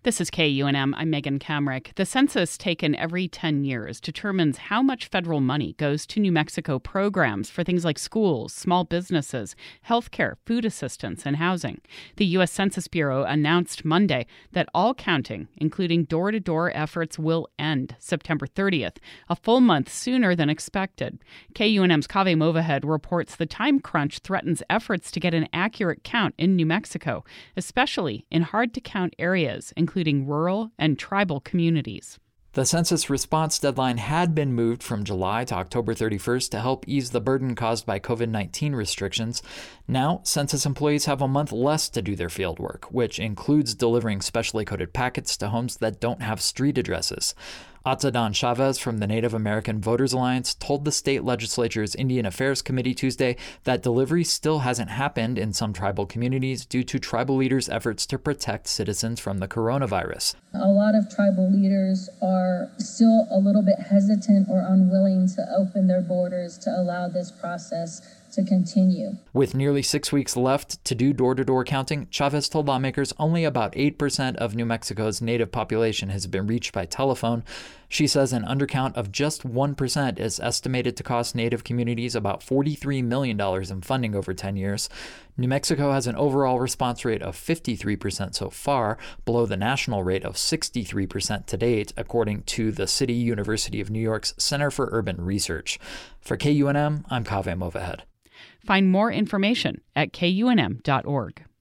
This is KUNM. I'm Megan Kamrick. The census, taken every 10 years, determines how much federal money goes to New Mexico programs for things like schools, small businesses, healthcare, food assistance, and housing. The U.S. Census Bureau announced Monday that all counting, including door-to-door efforts, will end September 30th, a full month sooner than expected. KUNM's Kaveh Movahed reports the time crunch threatens efforts to get an accurate count in New Mexico, especially in hard-to-count areas, including rural and tribal communities. The census response deadline had been moved from July to October 31st to help ease the burden caused by COVID-19 restrictions. Now, census employees have a month less to do their field work, which includes delivering specially coded packets to homes that don't have street addresses. Atadan Chavez from the Native American Voters Alliance told the state legislature's Indian Affairs Committee Tuesday that delivery still hasn't happened in some tribal communities due to tribal leaders' efforts to protect citizens from the coronavirus. A lot of tribal leaders are still a little bit hesitant or unwilling to open their borders to allow this process to continue. With nearly 6 weeks left to do door-to-door counting, Chavez told lawmakers only about 8% of New Mexico's native population has been reached by telephone. She says an undercount of just 1% is estimated to cost native communities about $43 million in funding over 10 years. New Mexico has an overall response rate of 53% so far, below the national rate of 63% to date, according to the City University of New York's Center for Urban Research. For KUNM, I'm Kaveh Movahed. Find more information at kunm.org.